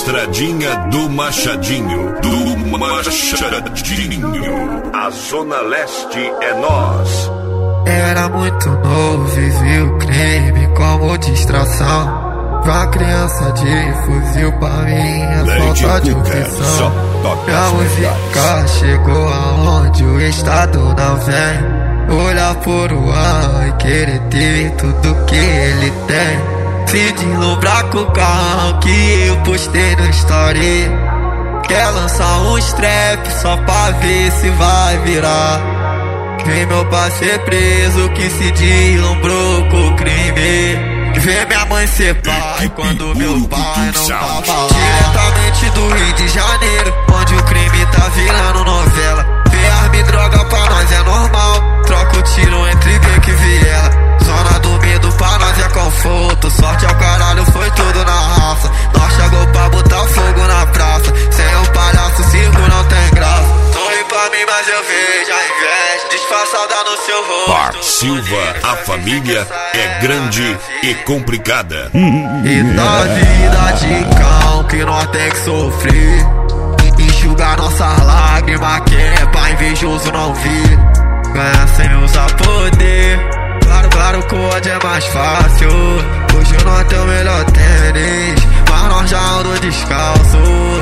Estradinha do Machadinho. Do Machadinho. A Zona Leste é nós. Era muito novo, vivi o crime como distração. Pra criança de fuzil, pra mim é falta de opção. Minha música chegou aonde o estado não vem. Olhar por o ar e querer ter tudo que ele tem. Se deslumbrar com o carro que eu postei no story. Quer lançar um strap só pra ver se vai virar. Vem meu pai ser preso que se deslumbrou com o crime. Vê minha mãe ser pai quando meu pai não tava lá. Diretamente do Rio de Janeiro, onde o crime tá virando novela. Vê arma e droga pra nós é normal. Troca o tiro entre beco e viela. Zona do medo pra nós é conforto. Sorte ao caralho, foi tudo na raça. Nós chegou pra botar fogo na praça. Sem um palhaço, circo não tem graça. Sorri pra mim, mas eu vejo a inveja disfarçada no seu rosto. Bar Silva, a família é grande e complicada. E da vida de cão que nós tem que sofrer. Enxugar nossas lágrimas que é pra invejoso não vir. Ganhar sem usar poder. Claro que o ódio é mais fácil. Hoje nós tem o melhor tênis, mas nós já andamos descalço.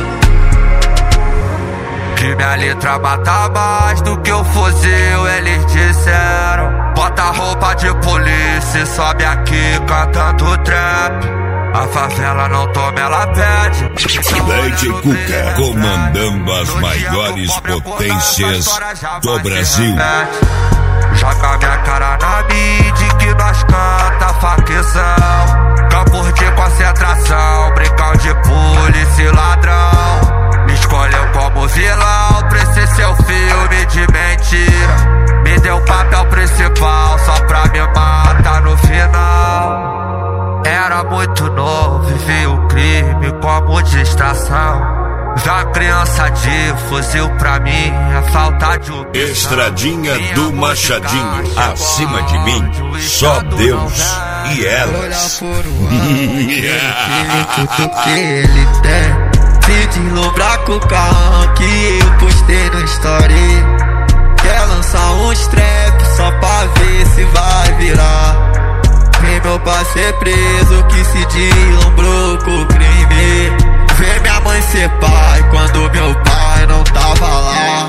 Que minha letra mata mais do que o fuzil, eles disseram. Bota roupa de polícia e sobe aqui cantando trap. A favela não toma, ela pede. DJ Cuca comandando as maiores potências do Brasil. Joga minha cara na mídia que nós canta facção. Campos de concentração, brincão de polícia e ladrão. Me escolheu como vilão pra esse seu filme de mentira. Me deu o papel principal só pra me matar no final. Era muito novo, vivi o crime como distração. Da criança de fuzil pra mim é falta de opção. Estradinha do Machadinho. Acima de mim, só Deus e elas. Olhar por o ar, tudo que ele tem. Se deslumbrar com o carro que eu postei no story. Quer lançar um strap só pra ver se vai virar. Vem meu pai ser preso que se deslumbrou com o crime. Vê minha mãe ser pai quando meu pai não tava lá.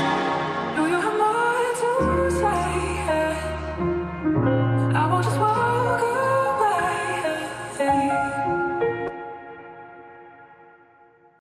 I won't just walk away.